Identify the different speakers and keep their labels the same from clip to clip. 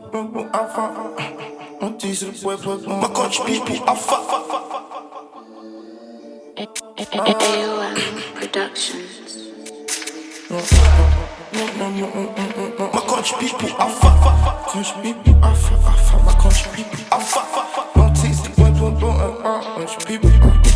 Speaker 1: On tease the boy, my country people, I fuck.
Speaker 2: AOM Productions.
Speaker 1: My country people, I fuck. Country people, I fuck. My country people, I fuck. Don't tease the boy, country people.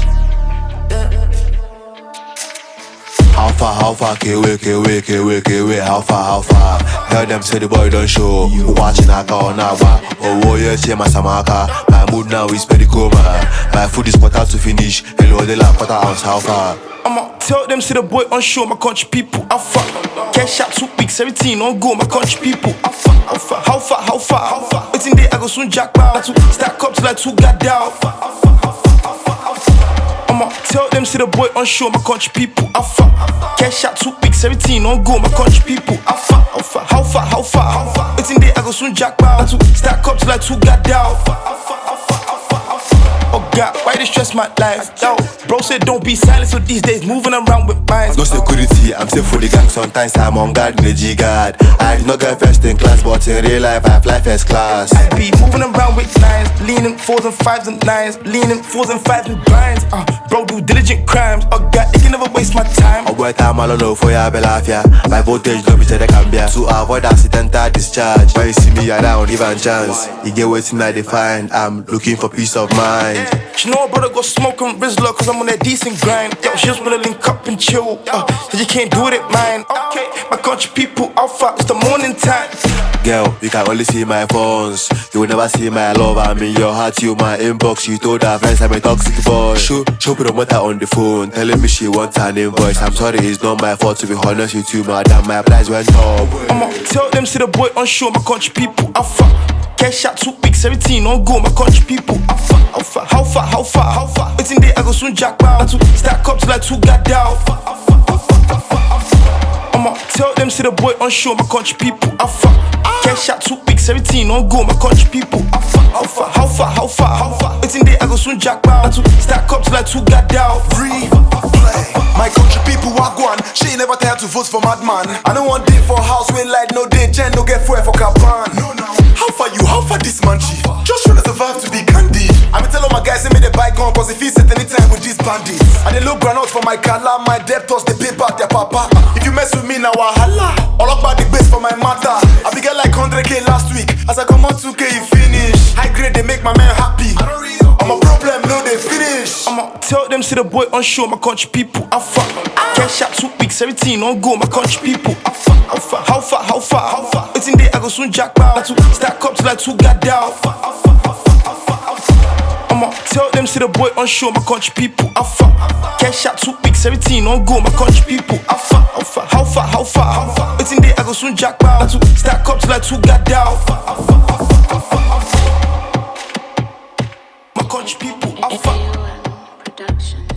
Speaker 3: How far, K-way, how far? Tell them say the boy don't show. Watching Aka on Agba. Oh, yeah, see my Samaka. My mood now is very coma. My food is quarter to finish. Hello, they like quarter ounce, how far?
Speaker 1: I'ma tell them say the boy on show, my country people, I fuck. Cash out 2 weeks, everything on go, my country people, I fuck. How far? Waiting day I go soon jack bar. Stack up till I 2 got down. I'ma tell them say the boy on show, my country people, I fuck. Cash out 2 weeks, everything on go, my country people, I fuck. How far? Waiting day I go soon jack bar. Stack up till I 2 got down. Oh God, why they stress my life? Yo, bro said don't be silent, so these days moving around with minds.
Speaker 3: No security, I'm safe for the gang. Sometimes I'm on guard in the G-guard. I do not get first in class, but in real life I fly first class.
Speaker 1: I be moving around with nines, leaning 4s and 5s and 9s, leaning 4s and 5s and blinds. Bro do diligent crimes. Oh God, they can never waste my time.
Speaker 3: I work time all alone for ya belafia. My voltage don't be said I can be to avoid accidental discharge. When you see me, I don't even chance. You get waiting I define. I'm looking for peace of mind.
Speaker 1: She know her brother go smoke and Rizzler, cause I'm on that decent grind. Yo, she just wanna link up and chill, cause you can't do it at mine. Okay, my country people, alpha, it's the morning time.
Speaker 3: Girl, you can only see my phones. You will never see my love. I'm in your heart, you my inbox. You told her friends I'm a toxic boy. Show promoter on the phone, telling me she wants an invoice. I'm sorry, it's not my fault, to be honest with you, madam. My price went up.
Speaker 1: I'ma tell them, see the boy on show, my country people, alpha. Cash out 2 weeks, everything on go, my country people, alpha. How far? Waiting day I go soon jack bar. Stack up till I 2 got down. I'ma tell them, see the boy on show, my country people, alpha. Cash out 2 weeks, everything on go, my country people, alpha. How far? Waiting day I go soon jack bar. Stack up till I 2 got down.
Speaker 4: Breathe, play. My country people are gone. She never tired to vote for madman. I don't want day for house with light, no day, gen, no get fuel for Kapan. How far this man chief? Just trying to survive to be candy. I'm tell all my guys they made a buy gun, cause if he set anytime with these bandits. And they look granite for my kala, my debtors they pay back their papa. If you mess with me now wahala, all about the base for my matter. I began like 100k last week, as I come on 2k you finish. High grade they make my man happy. I'm a problem, no they finish.
Speaker 1: I'ma tell them, see the boy on show, my country people, alpha. Cash out 2 weeks, everything on go, my country people, alpha. How far? Waiting day I go soon jack bar. Stack up till I 2 got down. I'ma tell them, see the boy on show, my country people, alpha. Cash out 2 weeks, everything on go, my country people, alpha. How far? Waiting day I go soon jack bar. Stack up till I 2 got down. My country people, alpha.
Speaker 2: AOM Productions.